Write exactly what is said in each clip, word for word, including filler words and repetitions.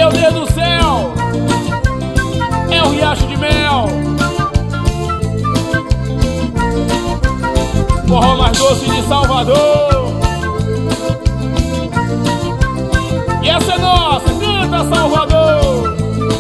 Meu Deus do céu, é o Riacho de Mel, forró mais doce de Salvador. E essa é nossa, canta Salvador.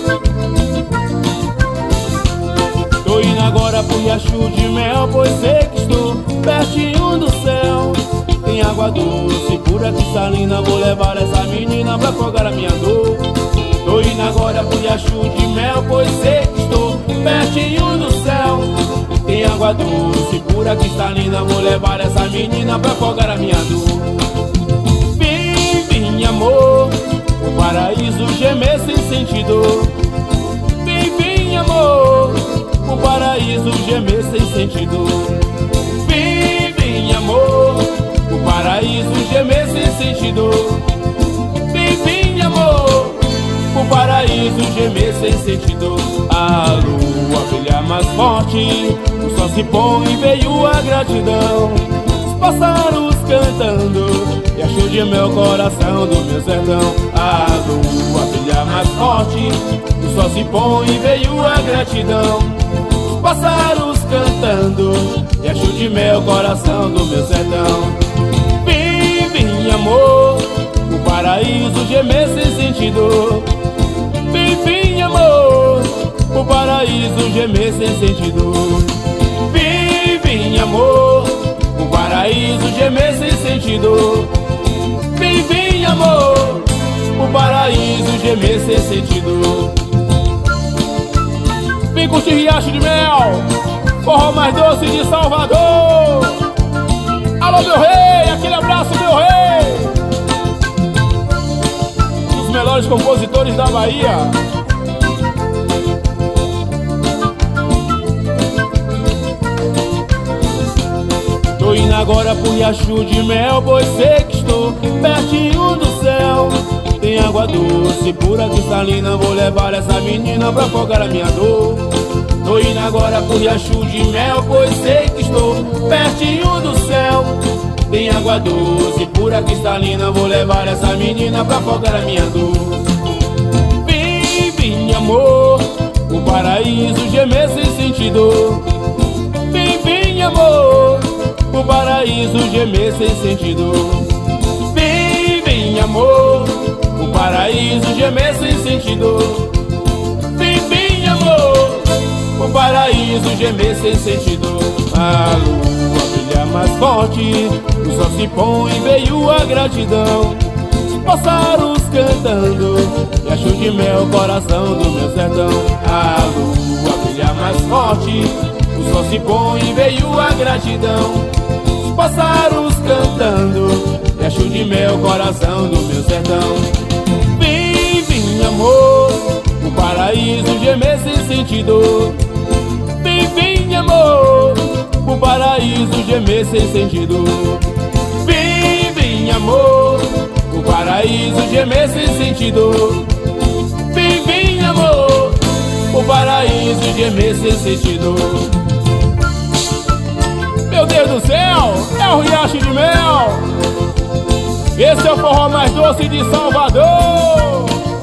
Tô indo agora pro Riacho de Mel, pois sei que estou pertinho do céu. Tem água doce, pura, cristalina, vou levar essa menina pra afogar a minha dor. Tô indo agora pro Riacho de Mel, pois sei que estou pertinho do céu. Tem água doce, pura, cristalina, vou levar essa menina pra afogar a minha dor. Vem, vem, amor, o paraíso gemer sem sentido. Vem, vem, amor, o paraíso gemer sem sentido. Vem, vem, amor, o paraíso gemer sem sentido. Vem, vem, amor, o paraíso gemer sem sentido. A lua brilha mais forte, o sol se põe e veio a gratidão. Os pássaros cantando e achou de meu coração do meu sertão. A lua brilha mais forte, o sol se põe e veio a gratidão. Os pássaros cantando e achou de meu coração do meu sertão. Vem, vem, amor, o paraíso gemer sem sentido. Vem, vem, amor, o paraíso gemer sem sentido. Vem, vem, amor, o paraíso gemer sem sentido. Vem, vem, amor, o paraíso gemer sem sentido. Vem curtir Riacho de Mel, forró mais doce de Salvador. Alô, meu rei, aquele abraço, meu rei. Os melhores compositores da Bahia. Tô indo agora pro Riacho de Mel, pois sei que estou pertinho do céu. Tem água doce, pura, cristalina, vou levar essa menina pra afogar a minha dor. Tô indo agora pro Riacho de Mel, pois sei que estou pertinho do céu. Tem água doce, pura, cristalina, vou levar essa menina pra afogar a minha dor. Vem, vem, amor, o paraíso gemer sem sentido. Vem, vem, amor, o paraíso gemer sem sentido. Vem, vem, amor, o paraíso gemer sem sentido. Vem, vem, amor, o paraíso gemer sem sentido. A lua brilha mais forte, o sol se põe e veio a gratidão. Os pássaros cantando e achou de mel o coração do meu sertão. A lua brilha mais forte, o sol se põe e veio a gratidão. Os pássaros cantando e achou de mel o coração do meu sertão. Vem, vem, amor, o paraíso gemer sem sentido. Vem, vem, amor, o paraíso gemer sem sentido. Vem, vem, amor, o paraíso gemer sem sentido. Vem, vem, amor, o paraíso gemer sem sentido. Meu Deus do céu, é o Riacho de Mel. Esse é o forró mais doce de Salvador.